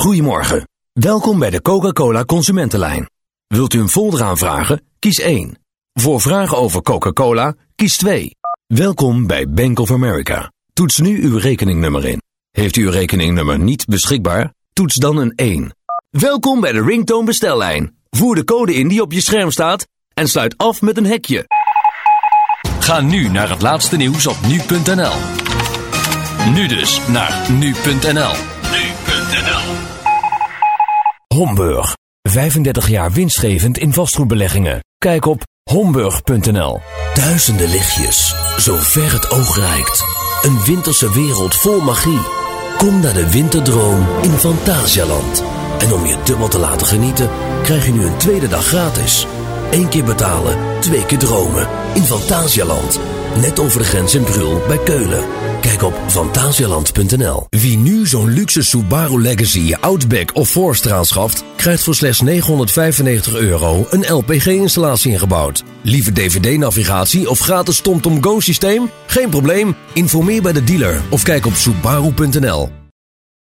Goedemorgen. Welkom bij de Coca-Cola Consumentenlijn. Wilt u een folder aanvragen? Kies 1. Voor vragen over Coca-Cola, kies 2. Welkom bij Bank of America. Toets nu uw rekeningnummer in. Heeft u uw rekeningnummer niet beschikbaar? Toets dan een 1. Welkom bij de Ringtone bestellijn. Voer de code in die op je scherm staat en sluit af met een hekje. Ga nu naar het laatste nieuws op nu.nl. Nu dus naar nu.nl. Homburg. 35 jaar winstgevend in vastgoedbeleggingen. Kijk op homburg.nl. Duizenden lichtjes, zo ver het oog reikt. Een winterse wereld vol magie. Kom naar de Winterdroom in Fantasialand. En om je dubbel te laten genieten, krijg je nu een tweede dag gratis. 1 keer betalen, 2 keer dromen. In Fantasialand. Net over de grens in Brul bij Keulen. Kijk op fantasialand.nl. Wie nu zo'n luxe Subaru Legacy, Outback of Forester aanschaft, krijgt voor slechts €995 een LPG-installatie ingebouwd. Liever DVD-navigatie of gratis TomTom Go-systeem? Geen probleem. Informeer bij de dealer of kijk op subaru.nl.